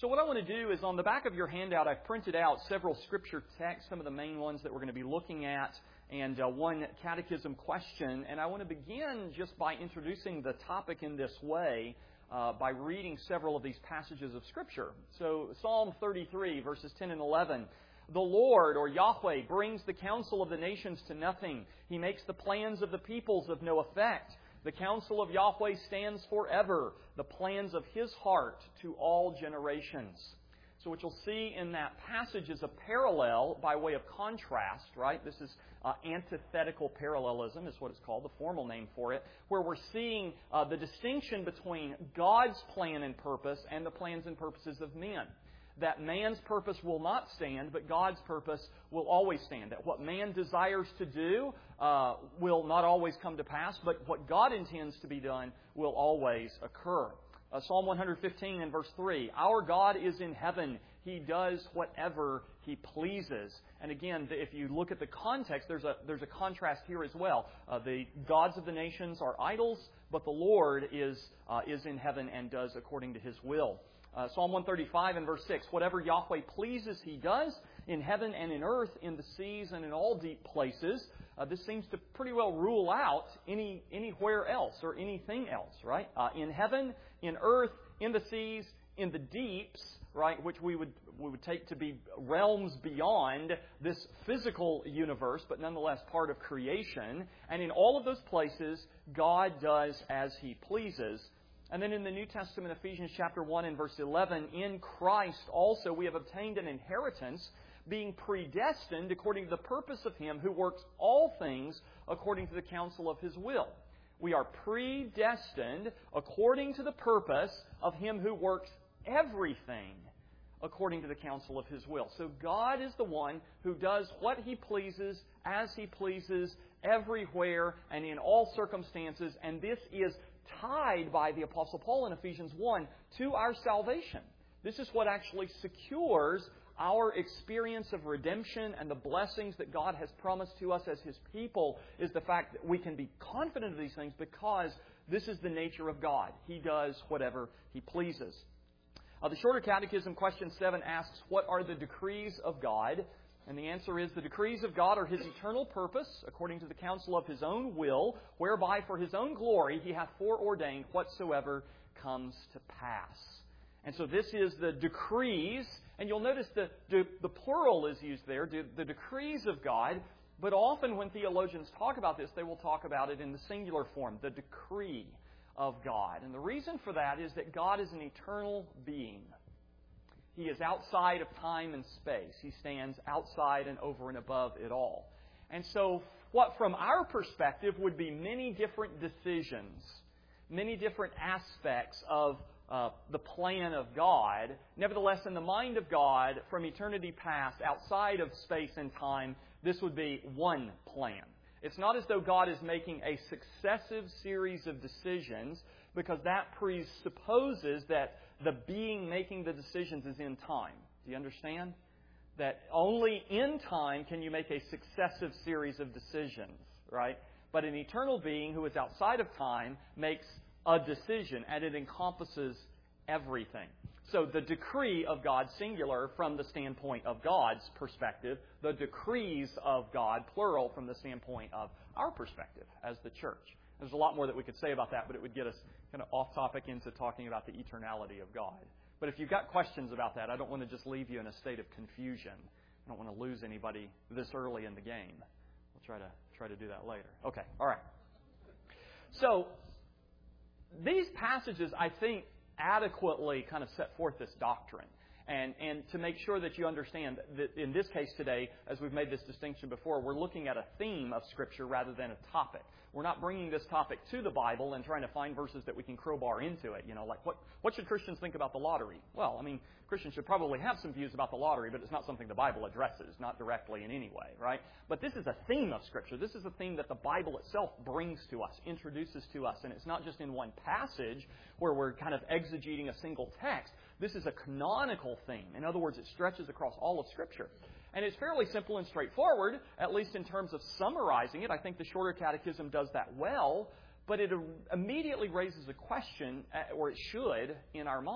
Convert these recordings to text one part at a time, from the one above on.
So what I want to do is on the back of your handout, I've printed out several scripture texts, some of the main ones that we're going to be looking at, and one catechism question. And I want to begin just by introducing the topic in this way by reading several of these passages of Scripture. So Psalm 33, verses 10 and 11. The Lord, or Yahweh, brings the counsel of the nations to nothing. He makes the plans of the peoples of no effect. The counsel of Yahweh stands forever, the plans of His heart to all generations. So what you'll see in that passage is a parallel by way of contrast, right? This is antithetical parallelism is what it's called, the formal name for it, where we're seeing the distinction between God's plan and purpose and the plans and purposes of men. That man's purpose will not stand, but God's purpose will always stand. That what man desires to do will not always come to pass, but what God intends to be done will always occur. Psalm 115 and verse 3, Our God is in heaven. He does whatever He pleases. And again, if you look at the context, there's a contrast here as well. The gods of the nations are idols, but the Lord is in heaven and does according to His will. Psalm 135 and verse 6, Whatever Yahweh pleases He does in heaven and in earth, in the seas and in all deep places. This seems to pretty well rule out anywhere else or anything else, right? In heaven, in earth, in the seas, in the deeps, right, which we would take to be realms beyond this physical universe, but nonetheless part of creation. And in all of those places, God does as He pleases. And then in the New Testament, Ephesians chapter 1 and verse 11, in Christ also we have obtained an inheritance, being predestined according to the purpose of Him who works all things according to the counsel of His will. We are predestined according to the purpose of Him who works everything according to the counsel of His will. So God is the one who does what He pleases, as He pleases, everywhere and in all circumstances. And this is tied by the Apostle Paul in Ephesians 1 to our salvation. This is what actually secures our experience of redemption and the blessings that God has promised to us as His people, is the fact that we can be confident of these things because this is the nature of God. He does whatever He pleases. The Shorter Catechism, question 7, asks, What are the decrees of God? And the answer is, the decrees of God are His eternal purpose, according to the counsel of His own will, whereby for His own glory He hath foreordained whatsoever comes to pass. And so this is the decrees, and you'll notice the plural is used there, the decrees of God, but often when theologians talk about this, they will talk about it in the singular form, the decree of God. And the reason for that is that God is an eternal being. He is outside of time and space. He stands outside and over and above it all. And so what from our perspective would be many different decisions, many different aspects of the plan of God, nevertheless in the mind of God from eternity past, outside of space and time, this would be one plan. It's not as though God is making a successive series of decisions, because that presupposes that the being making the decisions is in time. Do you understand? That only in time can you make a successive series of decisions, right? But an eternal being who is outside of time makes a decision, and it encompasses everything. So the decree of God, singular, from the standpoint of God's perspective, the decrees of God, plural, from the standpoint of our perspective as the church. There's a lot more that we could say about that, but it would get us kind of off topic into talking about the eternality of God. But if you've got questions about that, I don't want to just leave you in a state of confusion. I don't want to lose anybody this early in the game. We'll try to do that later. Okay, all right. So these passages, I think, adequately kind of set forth this doctrine. And to make sure that you understand that in this case today, as we've made this distinction before, we're looking at a theme of Scripture rather than a topic. We're not bringing this topic to the Bible and trying to find verses that we can crowbar into it. You know, like what should Christians think about the lottery? Well, I mean, Christians should probably have some views about the lottery, but it's not something the Bible addresses, not directly in any way, right? But this is a theme of Scripture. This is a theme that the Bible itself brings to us, introduces to us. And it's not just in one passage where we're kind of exegeting a single text. This is a canonical theme. In other words, it stretches across all of Scripture. And it's fairly simple and straightforward, at least in terms of summarizing it. I think the Shorter Catechism does that well, but it immediately raises a question, or it should, in our minds.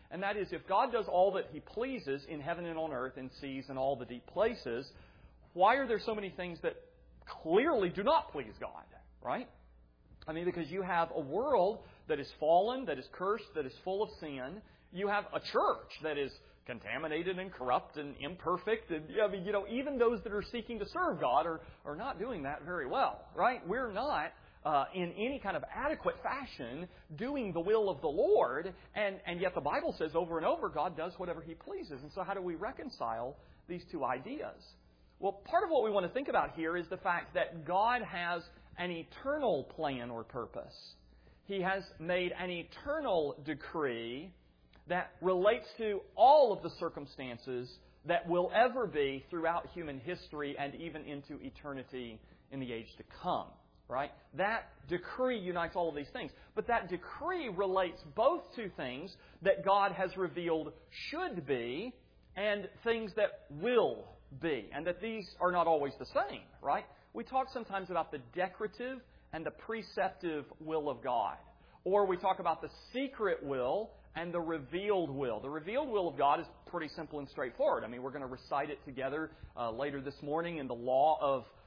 And that is, if God does all that He pleases in heaven and on earth, in seas and all the deep places, why are there so many things that clearly do not please God, right? I mean, because you have a world that is fallen, that is cursed, that is full of sin. You have a church that is contaminated and corrupt and imperfect. And, even those that are seeking to serve God are not doing that very well, right? We're not, in any kind of adequate fashion, doing the will of the Lord. And yet the Bible says over and over, God does whatever He pleases. And so how do we reconcile these two ideas? Well, part of what we want to think about here is the fact that God has an eternal plan or purpose. He has made an eternal decree that relates to all of the circumstances that will ever be throughout human history and even into eternity in the age to come. Right? That decree unites all of these things. But that decree relates both to things that God has revealed should be and things that will be. And that these are not always the same. Right? We talk sometimes about the decretive and the preceptive will of God. Or we talk about the secret will and the revealed will. The revealed will of God is pretty simple and straightforward. I mean, we're going to recite it together later this morning in the law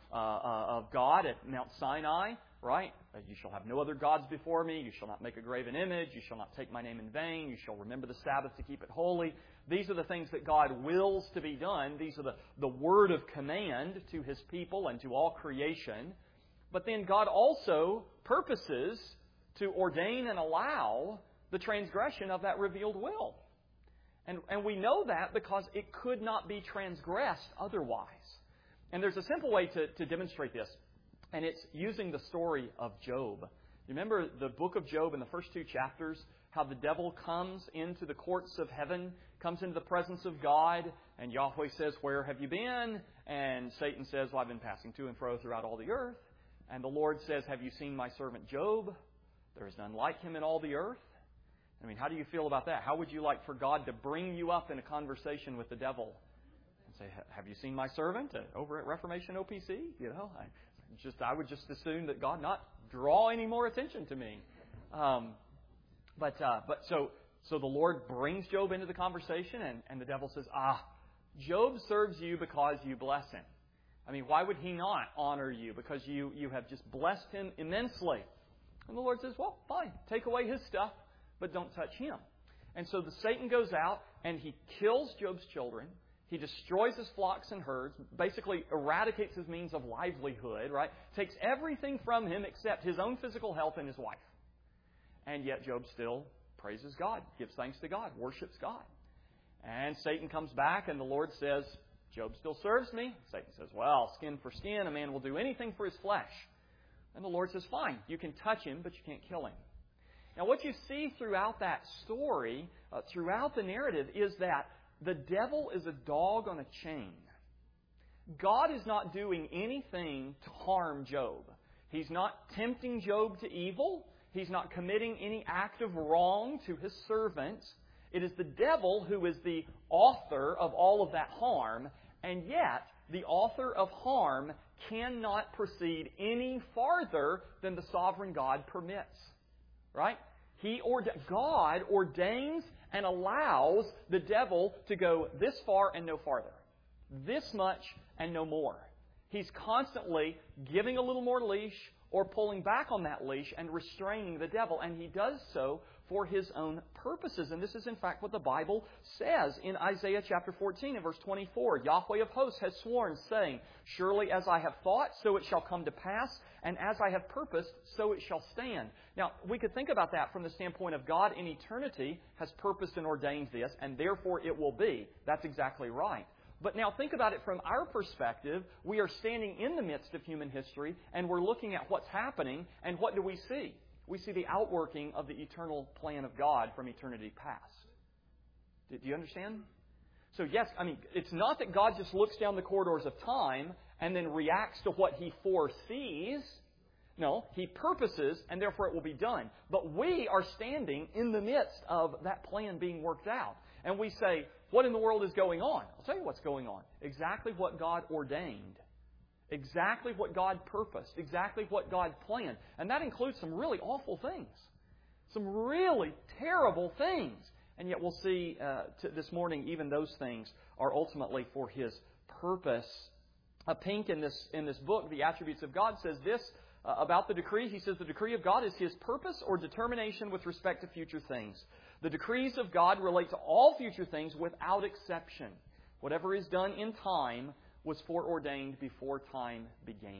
of God at Mount Sinai, right? You shall have no other gods before me. You shall not make a graven image. You shall not take my name in vain. You shall remember the Sabbath to keep it holy. These are the things that God wills to be done. These are the word of command to His people and to all creation. But then God also purposes to ordain and allow the transgression of that revealed will. And we know that because it could not be transgressed otherwise. And there's a simple way to demonstrate this, and it's using the story of Job. You remember the book of Job in the first 2 chapters, how the devil comes into the courts of heaven, comes into the presence of God, and Yahweh says, "Where have you been?" And Satan says, "Well, I've been passing to and fro throughout all the earth." And the Lord says, "Have you seen my servant Job? There is none like him in all the earth." I mean, how do you feel about that? How would you like for God to bring you up in a conversation with the devil and say, "Have you seen my servant over at Reformation OPC?" I would just assume that God not draw any more attention to me. So the Lord brings Job into the conversation, and the devil says, Job serves you because you bless him. I mean, why would he not honor you? Because you have just blessed him immensely. And the Lord says, well, fine, take away his stuff, but don't touch him. And so Satan goes out and he kills Job's children. He destroys his flocks and herds, basically eradicates his means of livelihood, right? Takes everything from him except his own physical health and his wife. And yet Job still praises God, gives thanks to God, worships God. And Satan comes back and the Lord says, Job still serves me. Satan says, well, skin for skin, a man will do anything for his flesh. And the Lord says, fine, you can touch him, but you can't kill him. Now what you see throughout that story, throughout the narrative, is that the devil is a dog on a chain. God is not doing anything to harm Job. He's not tempting Job to evil. He's not committing any act of wrong to his servant. It is the devil who is the author of all of that harm, and yet the author of harm cannot proceed any farther than the sovereign God permits. Right? God ordains and allows the devil to go this far and no farther. This much and no more. He's constantly giving a little more leash or pulling back on that leash and restraining the devil. And he does so for his own purposes. And this is in fact what the Bible says in Isaiah chapter 14 and verse 24. Yahweh of hosts has sworn, saying, surely as I have thought, so it shall come to pass, and as I have purposed, so it shall stand. Now, we could think about that from the standpoint of God in eternity has purposed and ordained this, and therefore it will be. That's exactly right. But now think about it from our perspective. We are standing in the midst of human history, and we're looking at what's happening, and what do we see? We see the outworking of the eternal plan of God from eternity past. Do you understand? So yes, it's not that God just looks down the corridors of time and then reacts to what He foresees. No, He purposes, and therefore it will be done. But we are standing in the midst of that plan being worked out. And we say, what in the world is going on? I'll tell you what's going on. Exactly what God ordained. Exactly what God purposed. Exactly what God planned. And that includes some really awful things. Some really terrible things. And yet we'll see this morning even those things are ultimately for His purpose. Pink in this book, The Attributes of God, says this about the decree. He says the decree of God is His purpose or determination with respect to future things. The decrees of God relate to all future things without exception. Whatever is done in time was foreordained before time began.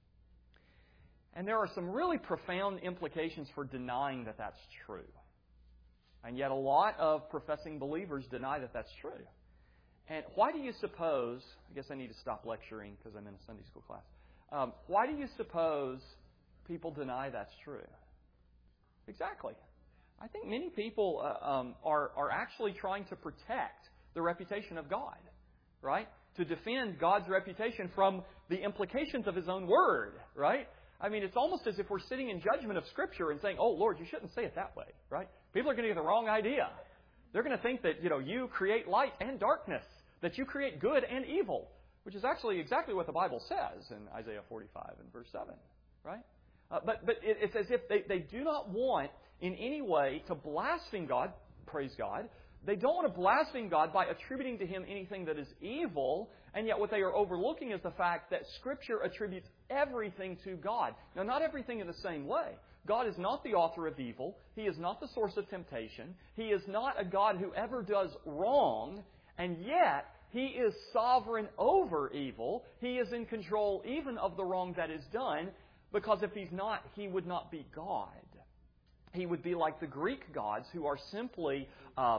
And there are some really profound implications for denying that that's true. And yet a lot of professing believers deny that that's true. And why do you suppose, I guess I need to stop lecturing because I'm in a Sunday school class. Why do you suppose people deny that's true? Exactly. I think many people are actually trying to protect the reputation of God, right? To defend God's reputation from the implications of His own Word, right? I mean, it's almost as if we're sitting in judgment of Scripture and saying, oh, Lord, you shouldn't say it that way, right? People are going to get the wrong idea. They're going to think that, you create light and darkness, that you create good and evil, which is actually exactly what the Bible says in Isaiah 45 and verse 7, right? But it's as if they do not want in any way to blaspheme God, praise God. They don't want to blaspheme God by attributing to Him anything that is evil, and yet what they are overlooking is the fact that Scripture attributes everything to God. Now, not everything in the same way. God is not the author of evil. He is not the source of temptation. He is not a God who ever does wrong, and yet He is sovereign over evil. He is in control even of the wrong that is done, because if He's not, He would not be God. He would be like the Greek gods, who are simply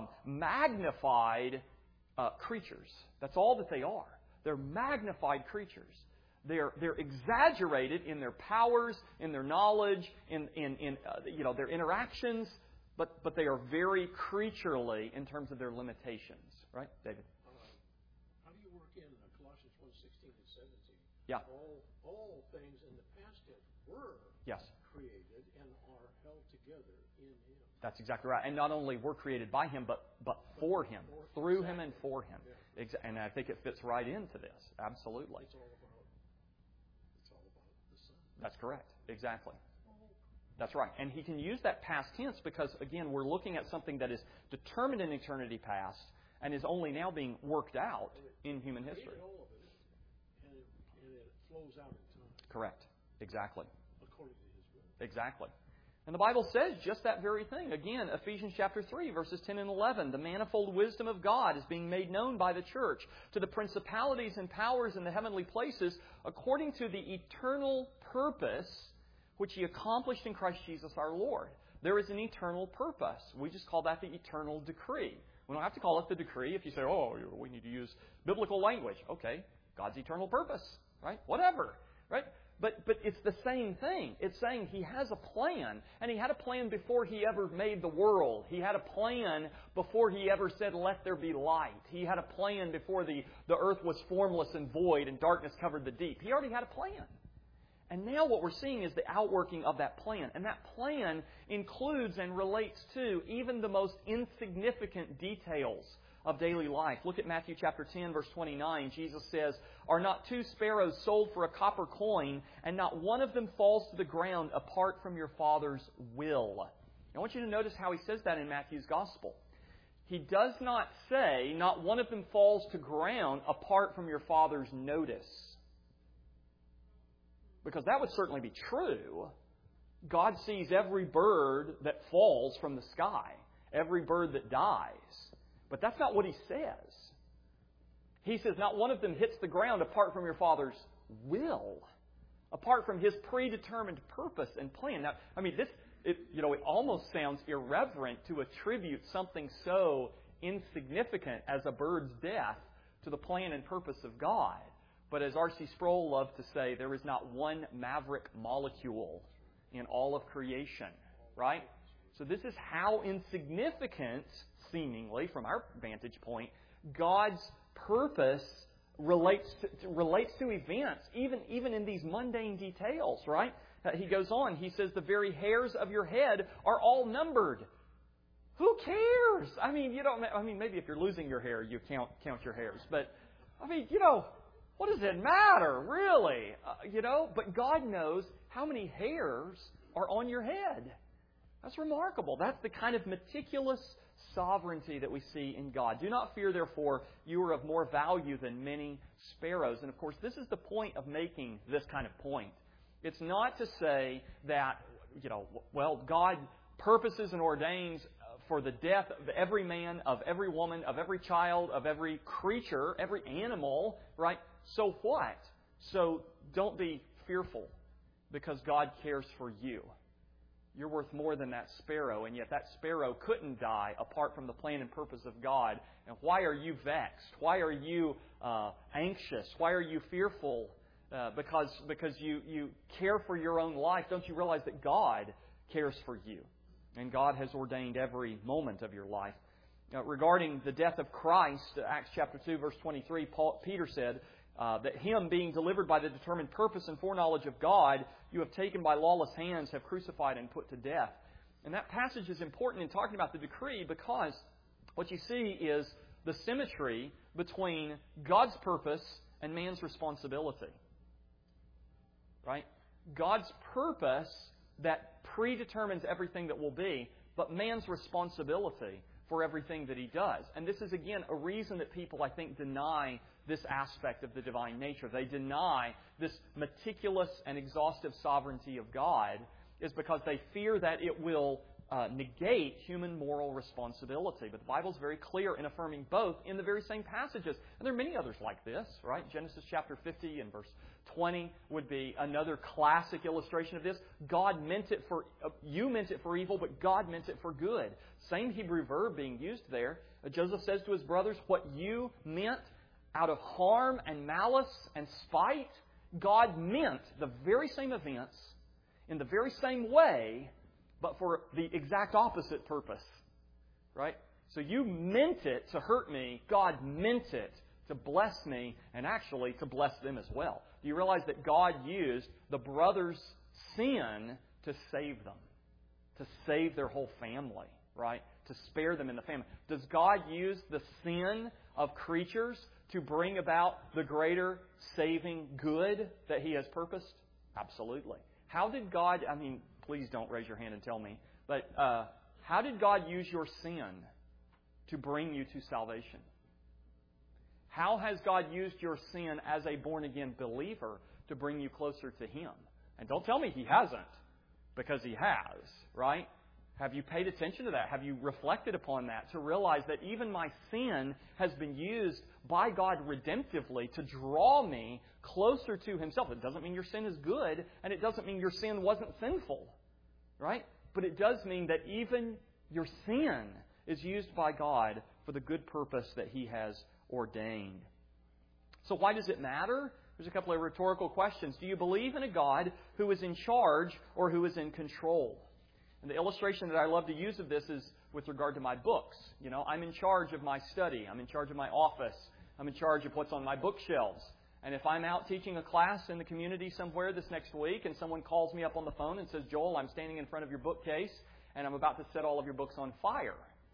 magnified creatures. That's all that they are. They're magnified creatures. They're exaggerated in their powers, in their knowledge, in their interactions, but they are very creaturely in terms of their limitations. Right, David? How do you work in Colossians 1:16 and 17? Yeah. All things in the past tense were created and are held together in Him. That's exactly right. And not only were created by Him, but for Him, through Him and for Him. Yeah. And I think it fits right into this. Absolutely. It's all about the Son. That's correct. Exactly. That's right. And he can use that past tense because, again, we're looking at something that is determined in eternity past and is only now being worked out in human history. All of it, and it flows out in time. Correct. Exactly. According to His will. Exactly. And the Bible says just that very thing. Again, Ephesians chapter 3, verses 10 and 11. The manifold wisdom of God is being made known by the church to the principalities and powers in the heavenly places according to the eternal purpose which He accomplished in Christ Jesus our Lord. There is an eternal purpose. We just call that the eternal decree. We don't have to call it the decree if you say, oh, we need to use biblical language. Okay, God's eternal purpose, right? Whatever, right? But it's the same thing. It's saying He has a plan, and He had a plan before He ever made the world. He had a plan before He ever said, let there be light. He had a plan before the earth was formless and void and darkness covered the deep. He already had a plan. And now what we're seeing is the outworking of that plan. And that plan includes and relates to even the most insignificant details of daily life. Look at Matthew chapter 10, verse 29. Jesus says, are not 2 sparrows sold for a copper coin, and not one of them falls to the ground apart from your Father's will? I want you to notice how He says that in Matthew's Gospel. He does not say, not one of them falls to ground apart from your Father's notice. Because that would certainly be true. God sees every bird that falls from the sky, every bird that dies. But that's not what He says. He says not one of them hits the ground apart from your Father's will, apart from His predetermined purpose and plan. Now, I mean, it almost sounds irreverent to attribute something so insignificant as a bird's death to the plan and purpose of God. But as R.C. Sproul loved to say, there is not one maverick molecule in all of creation, right? So this is how insignificant, seemingly, from our vantage point, God's purpose relates to events, even in these mundane details, right? He goes on, he says, the very hairs of your head are all numbered. Who cares? I mean, maybe if you're losing your hair, you count your hairs. But, what does it matter, really? But God knows how many hairs are on your head. That's remarkable. That's the kind of meticulous sovereignty that we see in God. Do not fear, therefore, you are of more value than many sparrows. And of course, this is the point of making this kind of point. It's not to say that, God purposes and ordains for the death of every man, of every woman, of every child, of every creature, every animal, right? So what? So don't be fearful, because God cares for you. You're worth more than that sparrow, and yet that sparrow couldn't die apart from the plan and purpose of God. And why are you vexed? Why are you anxious? Why are you fearful? Because you care for your own life. Don't you realize that God cares for you? And God has ordained every moment of your life. Regarding the death of Christ, Acts chapter 2, verse 23, Peter said that Him being delivered by the determined purpose and foreknowledge of God, you have taken by lawless hands, have crucified and put to death. And that passage is important in talking about the decree, because what you see is the symmetry between God's purpose and man's responsibility. Right? God's purpose that predetermines everything that will be, but man's responsibility for everything that He does. And this is, again, a reason that people, I think, deny this aspect of the divine nature. They deny this meticulous and exhaustive sovereignty of God, is because they fear that it will negate human moral responsibility. But the Bible is very clear in affirming both in the very same passages. And there are many others like this, right? Genesis chapter 50 and verse 20 would be another classic illustration of this. You meant it for evil, but God meant it for good. Same Hebrew verb being used there. Joseph says to his brothers, what you meant out of harm and malice and spite, God meant the very same events in the very same way, but for the exact opposite purpose. Right? So you meant it to hurt me. God meant it to bless me, and actually to bless them as well. Do you realize that God used the brothers' sin to save them? To save their whole family, right? To spare them in the family. Does God use the sin of creatures to bring about the greater saving good that He has purposed? Absolutely. How did God, please don't raise your hand and tell me, but how did God use your sin to bring you to salvation? How has God used your sin as a born-again believer to bring you closer to Him? And don't tell me He hasn't, because He has, right? Have you paid attention to that? Have you reflected upon that to realize that even my sin has been used by God redemptively to draw me closer to Himself? It doesn't mean your sin is good, and it doesn't mean your sin wasn't sinful, right? But it does mean that even your sin is used by God for the good purpose that He has ordained. So why does it matter? There's a couple of rhetorical questions. Do you believe in a God who is in charge or who is in control? And the illustration that I love to use of this is with regard to my books. I'm in charge of my study. I'm in charge of my office. I'm in charge of what's on my bookshelves. And if I'm out teaching a class in the community somewhere this next week and someone calls me up on the phone and says, Joel, I'm standing in front of your bookcase and I'm about to set all of your books on fire.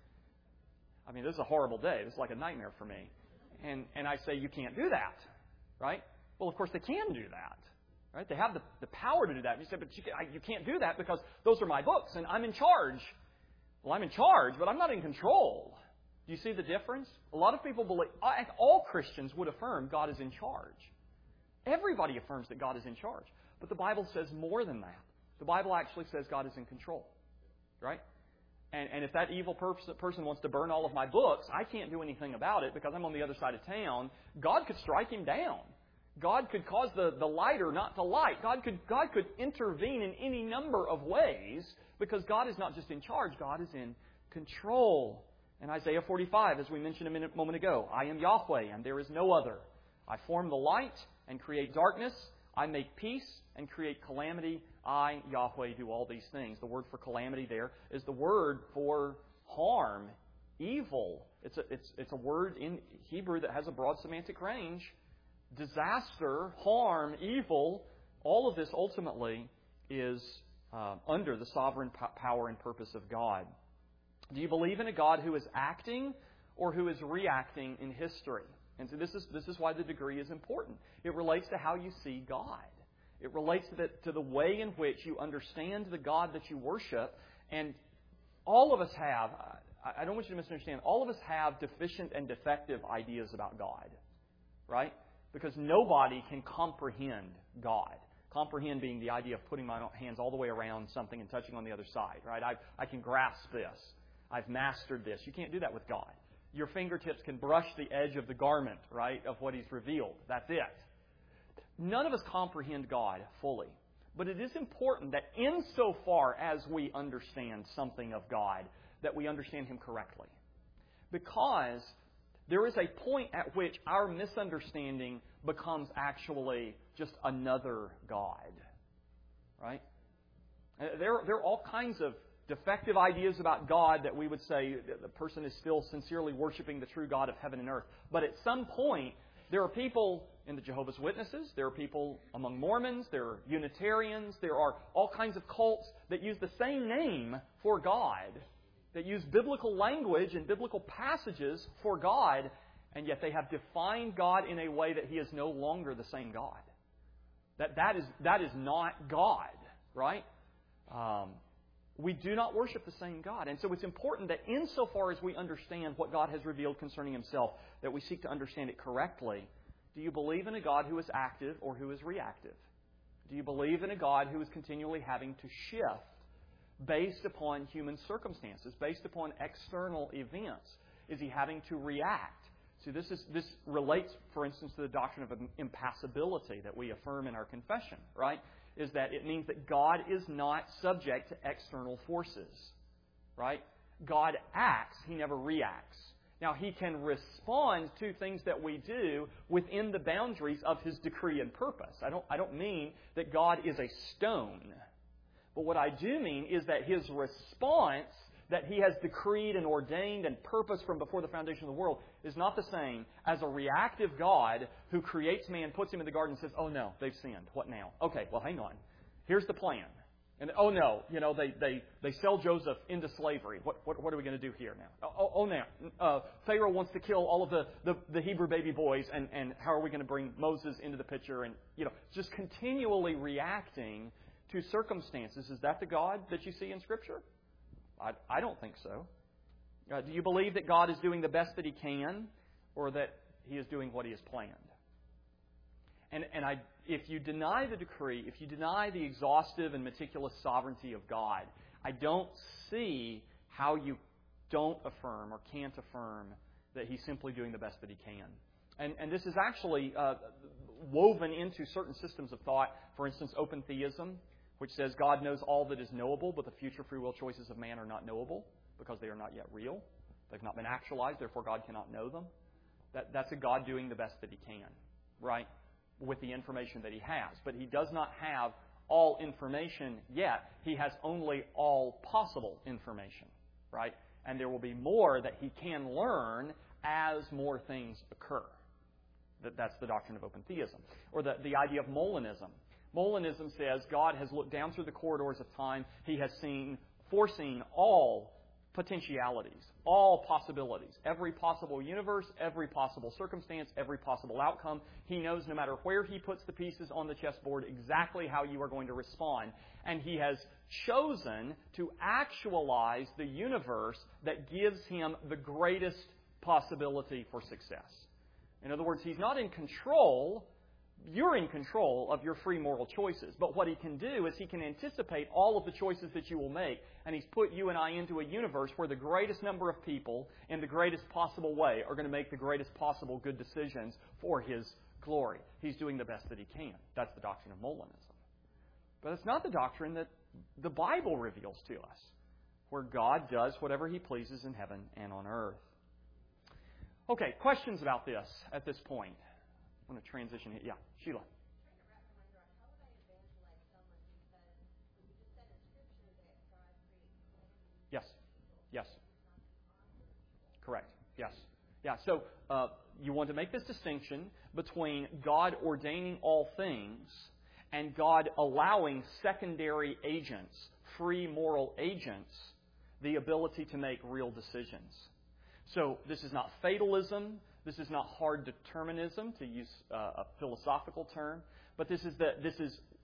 This is a horrible day. This is like a nightmare for me. And I say, you can't do that, right? Well, of course, they can do that, right? They have the power to do that. And you say, but you can't do that because those are my books and I'm in charge. Well, I'm in charge, but I'm not in control. Do you see the difference? A lot of people believe, all Christians would affirm God is in charge. Everybody affirms that God is in charge. But the Bible says more than that. The Bible actually says God is in control, right? And if that evil person wants to burn all of my books, I can't do anything about it because I'm on the other side of town. God could strike him down. God could cause the lighter not to light. God could intervene in any number of ways because God is not just in charge. God is in control. In Isaiah 45, as we mentioned a moment ago, I am Yahweh and there is no other. I form the light and create darkness. I make peace and create calamity. I, Yahweh, do all these things. The word for calamity there is the word for harm, evil. It's a word in Hebrew that has a broad semantic range. Disaster, harm, evil, all of this ultimately is under the sovereign power and purpose of God. Do you believe in a God who is acting or who is reacting in history? And so this is why the degree is important. It relates to how you see God. It relates to the way in which you understand the God that you worship. And all of us have, I don't want you to misunderstand. All of us have deficient and defective ideas about God, right? Because nobody can comprehend God. Comprehend being the idea of putting my hands all the way around something and touching on the other side, right? I can grasp this. I've mastered this. You can't do that with God. Your fingertips can brush the edge of the garment, right, of what He's revealed. That's it. None of us comprehend God fully. But it is important that insofar as we understand something of God, that we understand Him correctly. Because there is a point at which our misunderstanding becomes actually just another God. Right? There are all kinds of defective ideas about God that we would say the person is still sincerely worshiping the true God of heaven and earth. But at some point, there are people in the Jehovah's Witnesses, there are people among Mormons, there are Unitarians, there are all kinds of cults that use the same name for God, that use biblical language and biblical passages for God, and yet they have defined God in a way that He is no longer the same God. That is not God, right? We do not worship the same God. And so it's important that insofar as we understand what God has revealed concerning Himself, that we seek to understand it correctly. Do you believe in a God who is active or who is reactive? Do you believe in a God who is continually having to shift based upon human circumstances, based upon external events? Is He having to react? See, this relates, for instance, to the doctrine of impassibility that we affirm in our confession, right? Is that it means that God is not subject to external forces, right? God acts, He never reacts. Now, He can respond to things that we do within the boundaries of His decree and purpose. I don't mean that God is a stone. But what I do mean is that His response that He has decreed and ordained and purposed from before the foundation of the world is not the same as a reactive God who creates man, puts him in the garden, and says, "Oh no, they've sinned. What now? Okay, well, hang on. Here's the plan. And oh no, they sell Joseph into slavery. What are we going to do here now? Oh no, Pharaoh wants to kill all of the Hebrew baby boys, and how are we going to bring Moses into the picture? And just continually reacting to circumstances. Is that the God that you see in Scripture? I don't think so. Do you believe that God is doing the best that He can, or that He is doing what He has planned? And if you deny the decree, if you deny the exhaustive and meticulous sovereignty of God, I don't see how you don't affirm or can't affirm that He's simply doing the best that He can. And this is actually woven into certain systems of thought. For instance, open theism, which says God knows all that is knowable, but the future free will choices of man are not knowable because they are not yet real. They've not been actualized, therefore God cannot know them. That's a God doing the best that He can, right, with the information that He has. But He does not have all information yet. He has only all possible information, right? And there will be more that He can learn as more things occur. That's the doctrine of open theism. Or the idea of Molinism. Molinism says God has looked down through the corridors of time. He has foreseen all potentialities, all possibilities, every possible universe, every possible circumstance, every possible outcome. He knows no matter where He puts the pieces on the chessboard exactly how you are going to respond. And He has chosen to actualize the universe that gives Him the greatest possibility for success. In other words, He's not in control. You're in control of your free moral choices. But what He can do is He can anticipate all of the choices that you will make. And He's put you and I into a universe where the greatest number of people in the greatest possible way are going to make the greatest possible good decisions for His glory. He's doing the best that He can. That's the doctrine of Molinism. But it's not the doctrine that the Bible reveals to us, where God does whatever He pleases in heaven and on earth. Okay, questions about this at this point? I want to transition here. Yeah, Sheila. Yes. Correct. Yes. Yeah, so you want to make this distinction between God ordaining all things and God allowing secondary agents, free moral agents, the ability to make real decisions. So this is not fatalism. This is not hard determinism, to use a philosophical term. But this is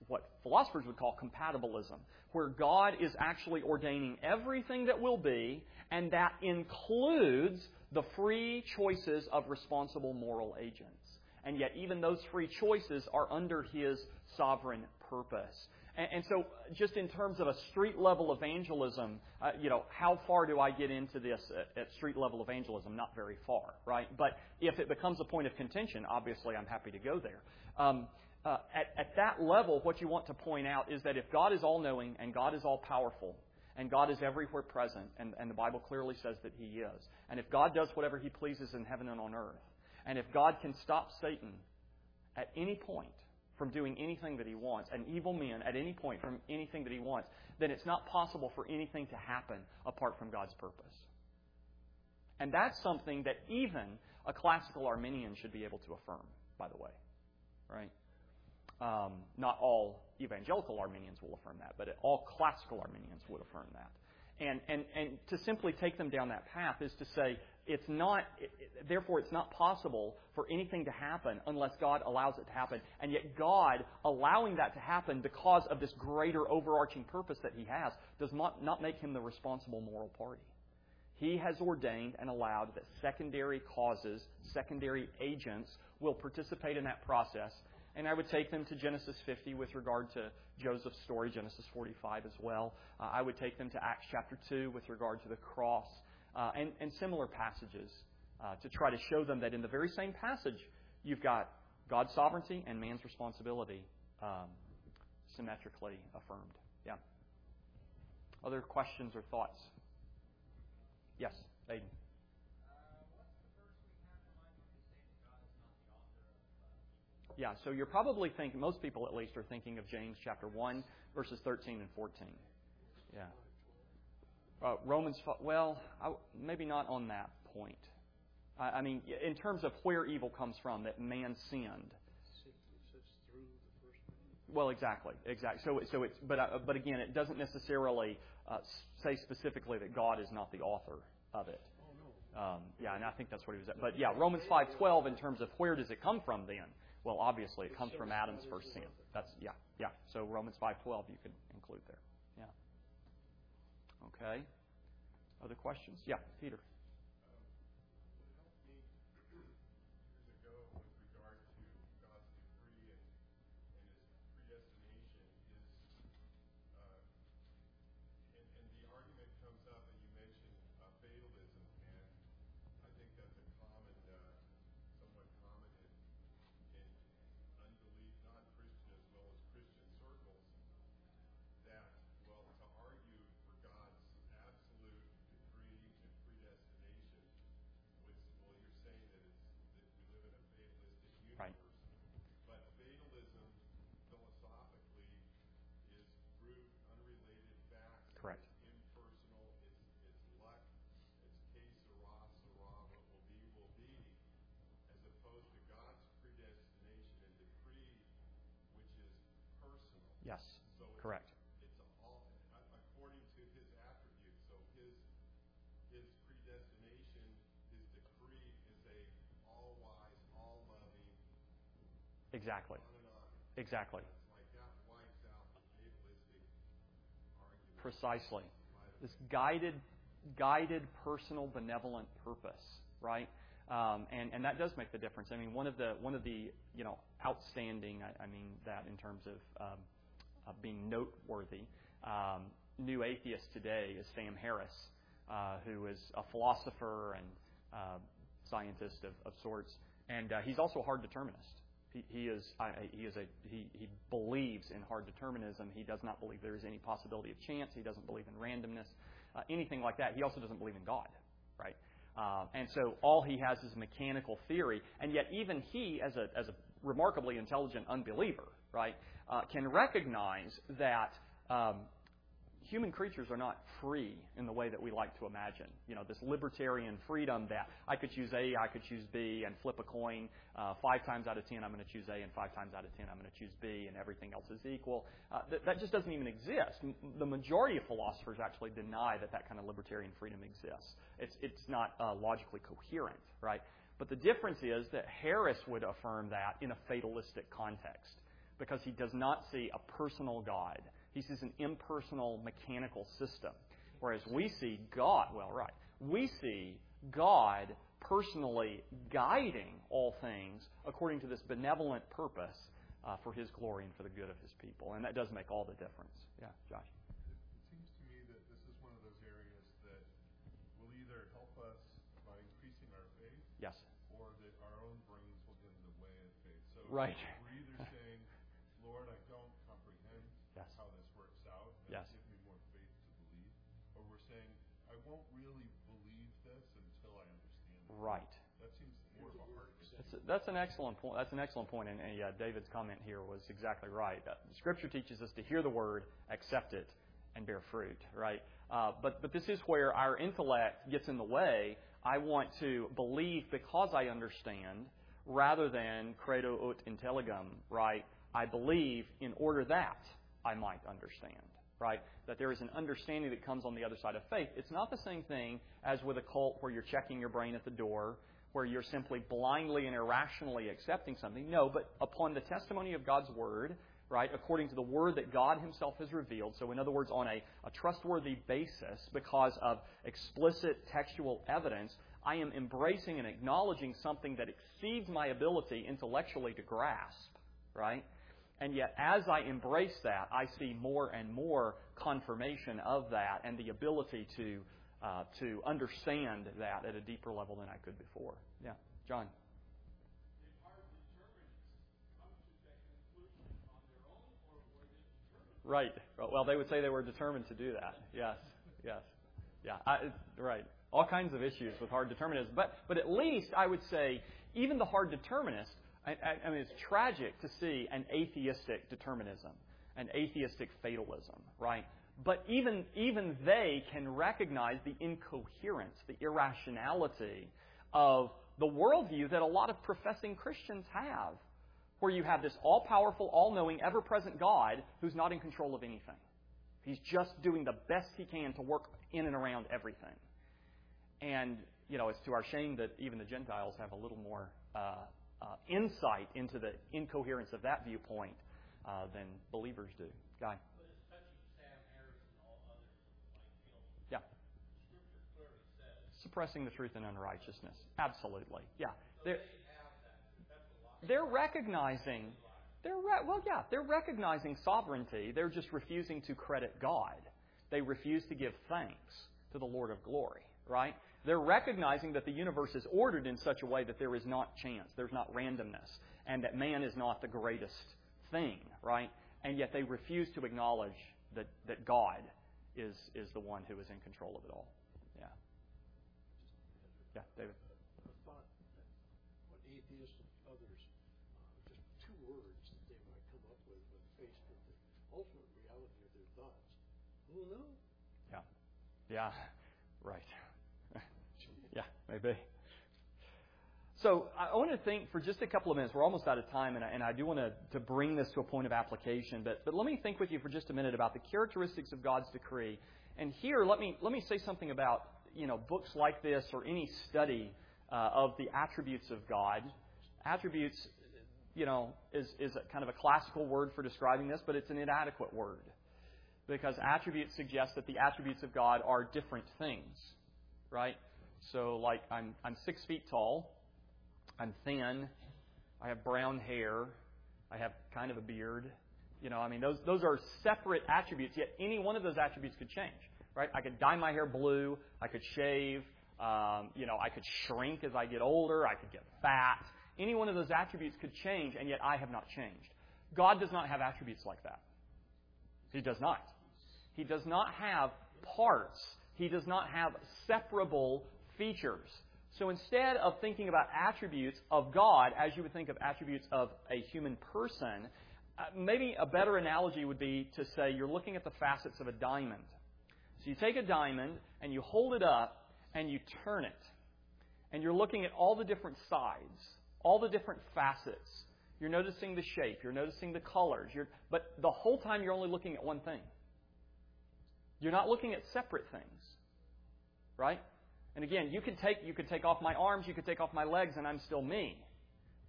what philosophers would call compatibilism, where God is actually ordaining everything that will be, and that includes the free choices of responsible moral agents. And yet even those free choices are under His sovereign purpose. And so just in terms of a street-level evangelism, how far do I get into this at street-level evangelism? Not very far, right? But if it becomes a point of contention, obviously I'm happy to go there. At that level, what you want to point out is that if God is all-knowing and God is all-powerful and God is everywhere present, and the Bible clearly says that He is, and if God does whatever He pleases in heaven and on earth, and if God can stop Satan at any point from doing anything that he wants, and evil men at any point from anything that he wants, then it's not possible for anything to happen apart from God's purpose. And that's something that even a classical Arminian should be able to affirm, by the way. Right? Not all evangelical Arminians will affirm that, but all classical Arminians would affirm that. And to simply take them down that path is to say, therefore it's not possible for anything to happen unless God allows it to happen. And yet God, allowing that to happen because of this greater overarching purpose that He has, does not make Him the responsible moral party. He has ordained and allowed that secondary causes, secondary agents, will participate in that process. And I would take them to Genesis 50 with regard to Joseph's story, Genesis 45 as well. I would take them to Acts chapter 2 with regard to the cross, and similar passages to try to show them that in the very same passage, you've got God's sovereignty and man's responsibility symmetrically affirmed. Yeah. Other questions or thoughts? Yes, Aiden. Yeah, so you're probably thinking, most people at least are thinking of James chapter 1, verses 13 and 14. Yeah. Romans 5, maybe not on that point. I mean, in terms of where evil comes from, that man sinned. Well, exactly. So it's, but again, it doesn't necessarily say specifically that God is not the author of it. Yeah, and I think that's what he was at. But yeah, Romans 5:12, in terms of where does it come from then? Well, obviously, it comes from Adam's first sin. Yeah. So Romans 5:12 you could include there. Yeah. Okay. Other questions? Yeah, Peter. Yes, correct. It's all according to His attributes. So His predestination, His decree is a all-wise, all-loving. Exactly. On and on. Exactly. Like that wipes out the fatalistic argument. Precisely. This guided, personal, benevolent purpose, right? And that does make the difference. I mean, one of the outstanding, I mean that in terms of being noteworthy, new atheist today is Sam Harris, who is a philosopher and scientist of sorts, and he's also a hard determinist. He believes in hard determinism. He does not believe there is any possibility of chance. He doesn't believe in randomness, anything like that. He also doesn't believe in God, right? And so all he has is mechanical theory, and yet even he, as a remarkably intelligent unbeliever, right, can recognize that human creatures are not free in the way that we like to imagine. You know, this libertarian freedom that I could choose A, I could choose B, and flip a coin. 5 times out of 10, I'm going to choose A, and 5 times out of 10, I'm going to choose B, and everything else is equal. That just doesn't even exist. The majority of philosophers actually deny that kind of libertarian freedom exists. It's not logically coherent, right? But the difference is that Harris would affirm that in a fatalistic context. because he does not see a personal God. He sees an impersonal, mechanical system. Whereas we see God, we see God personally guiding all things according to this benevolent purpose for His glory and for the good of His people. And that does make all the difference. Yeah, Josh? It seems to me that this is one of those areas that will either help us by increasing our faith, yes, or that our own brains will get in the way of faith. So right. We're either saying, Lord, I don't comprehend how this works out, and give me more faith to believe, or we're saying, I won't really believe this until I understand it. Right. That seems more of a hard decision. That's an excellent point. That's an excellent point, and David's comment here was exactly right. Scripture teaches us to hear the Word, accept it, and bear fruit. Right. But this is where our intellect gets in the way. I want to believe because I understand, rather than credo ut intelligam. Right. I believe in order that I might understand. Right? That there is an understanding that comes on the other side of faith. It's not the same thing as with a cult where you're checking your brain at the door, where you're simply blindly and irrationally accepting something. No, but upon the testimony of God's Word, right, according to the Word that God Himself has revealed, so in other words, on a trustworthy basis, because of explicit textual evidence, I am embracing and acknowledging something that exceeds my ability intellectually to grasp, right? And yet, as I embrace that, I see more and more confirmation of that and the ability to understand that at a deeper level than I could before. Yeah, John. Right. Well, they would say they were determined to do that. Yes. Yeah. Right. All kinds of issues with hard determinism, but at least I would say even the hard determinist. I mean, it's tragic to see an atheistic determinism, an atheistic fatalism, right? But even they can recognize the incoherence, the irrationality of the worldview that a lot of professing Christians have, where you have this all-powerful, all-knowing, ever-present God who's not in control of anything. He's just doing the best He can to work in and around everything. And, it's to our shame that even the Gentiles have a little more insight into the incoherence of that viewpoint than believers do. Guy? But it's touching Sam Harris and all others like Gil. Yeah. Scripture clearly says. Suppressing the truth and unrighteousness. Absolutely. Yeah. So they have that. That's a lot. They're recognizing. They're recognizing sovereignty. They're just refusing to credit God. They refuse to give thanks to the Lord of glory. Right? They're recognizing that the universe is ordered in such a way that there is not chance, there's not randomness, and that man is not the greatest thing, right? And yet they refuse to acknowledge that God is the one who is in control of it all. Yeah. Yeah, David. I thought that what atheists and others, just two words that they might come up with when faced with the ultimate reality of their thoughts. Who knows? Yeah. Yeah. Right. Yeah, maybe. So I want to think for just a couple of minutes. We're almost out of time, and I do want to bring this to a point of application. But let me think with you for just a minute about the characteristics of God's decree. And here, let me say something about books like this or any study of the attributes of God. Attributes, is a kind of a classical word for describing this, but it's an inadequate word because attributes suggest that the attributes of God are different things, right? So, like, I'm 6 feet tall, I'm thin, I have brown hair, I have kind of a beard. Those are separate attributes, yet any one of those attributes could change, right? I could dye my hair blue, I could shave, I could shrink as I get older, I could get fat. Any one of those attributes could change, and yet I have not changed. God does not have attributes like that. He does not. He does not have parts. He does not have separable features. So instead of thinking about attributes of God as you would think of attributes of a human person, maybe a better analogy would be to say you're looking at the facets of a diamond. So you take a diamond and you hold it up and you turn it. And you're looking at all the different sides, all the different facets. You're noticing the shape. You're noticing the colors. But the whole time you're only looking at one thing. You're not looking at separate things. Right? And again, you could take off my arms, you could take off my legs, and I'm still me.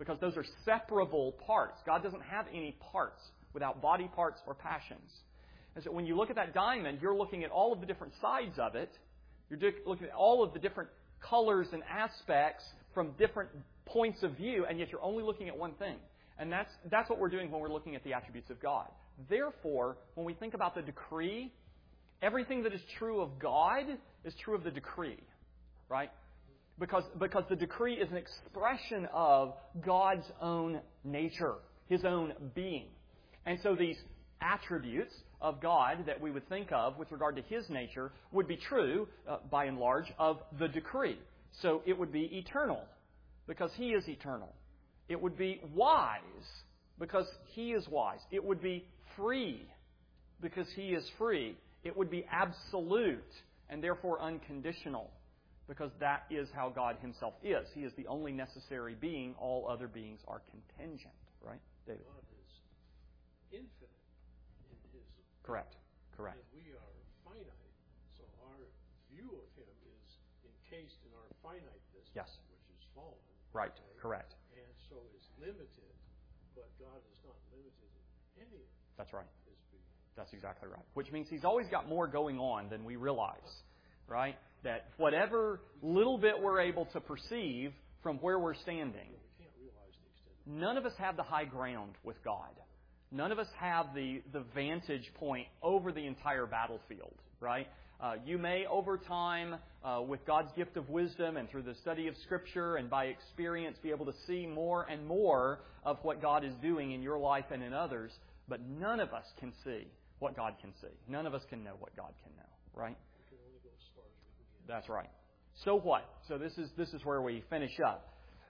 because those are separable parts. God doesn't have any parts without body parts or passions. And so when you look at that diamond, you're looking at all of the different sides of it. You're looking at all of the different colors and aspects from different points of view, and yet you're only looking at one thing. And that's what we're doing when we're looking at the attributes of God. Therefore, when we think about the decree, everything that is true of God is true of the decree, right? Because the decree is an expression of God's own nature, His own being. And so these attributes of God that we would think of with regard to His nature would be true, by and large, of the decree. So it would be eternal, because He is eternal. It would be wise, because He is wise. It would be free, because He is free. It would be absolute, and therefore unconditional, because that is how God Himself is. He is the only necessary being. All other beings are contingent. Right, David? God is infinite in His... Correct. And we are finite, so our view of Him is encased in our finiteness, yes, which is fallen. Right, correct. And so is limited, but God is not limited in any of That's right. His being. That's exactly right. Which means He's always got more going on than we realize, right? That whatever little bit we're able to perceive from where we're standing, We can't realize the extent of none of us have the high ground with God. None of us have the vantage point over the entire battlefield, right? You may, over time, with God's gift of wisdom and through the study of Scripture and by experience, be able to see more and more of what God is doing in your life and in others. But none of us can see what God can see. None of us can know what God can know, right? we can only go as far as we can get. That's right. So what? So this is where we finish up.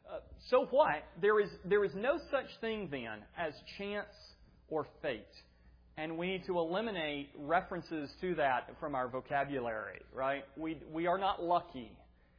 So what? There is no such thing then as chance or fate. And we need to eliminate references to that from our vocabulary, right? We are not lucky.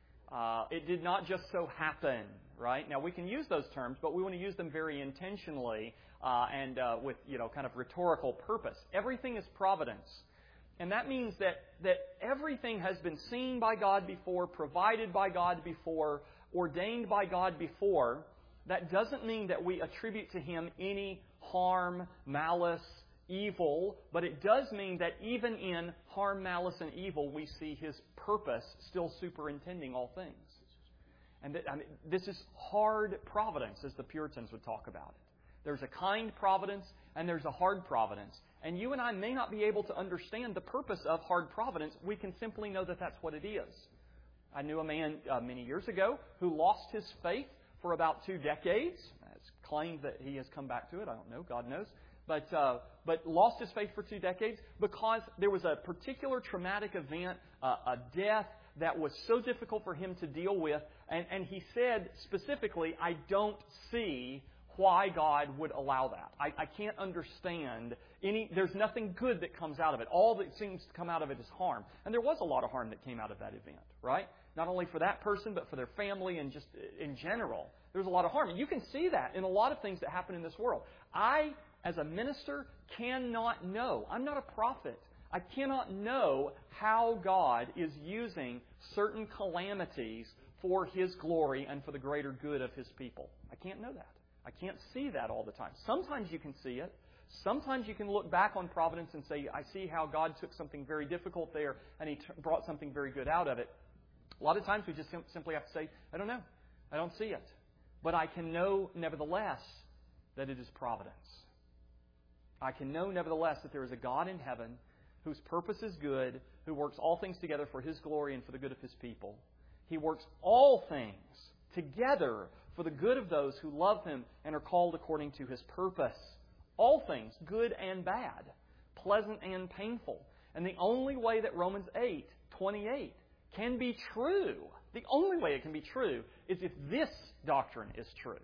It did not just so happen, right? Now, we can use those terms, but we want to use them very intentionally and with, kind of rhetorical purpose. Everything is providence. And that means that everything has been seen by God before, provided by God before, ordained by God before. That doesn't mean that we attribute to Him any harm, malice, evil, but it does mean that even in harm, malice, and evil, we see His purpose still superintending all things. And this is hard providence, as the Puritans would talk about it. There's a kind providence and there's a hard providence. And you and I may not be able to understand the purpose of hard providence. We can simply know that that's what it is. I knew a man many years ago who lost his faith for about 2 decades. It's claimed that he has come back to it. I don't know. God knows. But lost his faith for 2 decades because there was a particular traumatic event, a death that was so difficult for him to deal with. And he said specifically, I don't see why God would allow that. I can't understand there's nothing good that comes out of it. All that seems to come out of it is harm. And there was a lot of harm that came out of that event, right? Not only for that person, but for their family and just in general. There's a lot of harm. And you can see that in a lot of things that happen in this world. I, as a minister, cannot know. I'm not a prophet. I cannot know how God is using certain calamities for His glory and for the greater good of His people. I can't know that. I can't see that all the time. Sometimes you can see it. Sometimes you can look back on providence and say, I see how God took something very difficult there and He brought something very good out of it. A lot of times we just simply have to say, I don't know. I don't see it. But I can know, nevertheless, that it is providence. I can know, nevertheless, that there is a God in heaven whose purpose is good, who works all things together for His glory and for the good of His people. He works all things together for the good of those who love Him and are called according to His purpose. All things, good and bad, pleasant and painful. And the only way that Romans 8:28 can be true, the only way it can be true, is if this doctrine is true.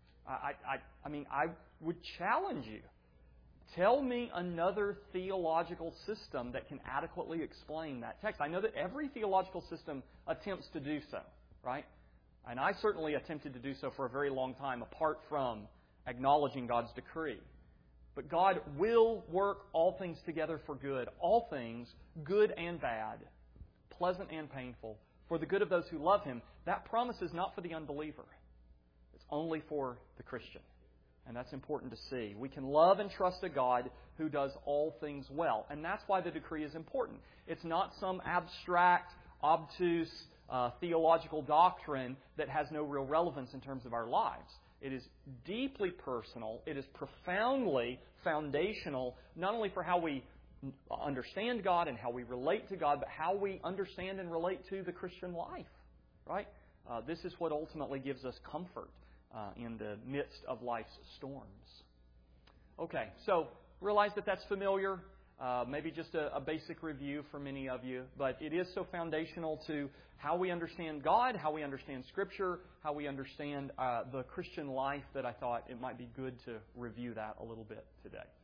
I mean, I would challenge you. Tell me another theological system that can adequately explain that text. I know that every theological system attempts to do so, right? And I certainly attempted to do so for a very long time, apart from acknowledging God's decree. But God will work all things together for good. All things, good and bad, pleasant and painful, for the good of those who love Him. That promise is not for the unbeliever. It's only for the Christian. And that's important to see. We can love and trust a God who does all things well. And that's why the decree is important. It's not some abstract, obtuse, theological doctrine that has no real relevance in terms of our lives. It is deeply personal. It is profoundly foundational, not only for how we understand God and how we relate to God, but how we understand and relate to the Christian life. Right? This is what ultimately gives us comfort in the midst of life's storms. Okay, so realize that that's familiar. Maybe just a basic review for many of you, but it is so foundational to how we understand God, how we understand Scripture, how we understand the Christian life that I thought it might be good to review that a little bit today.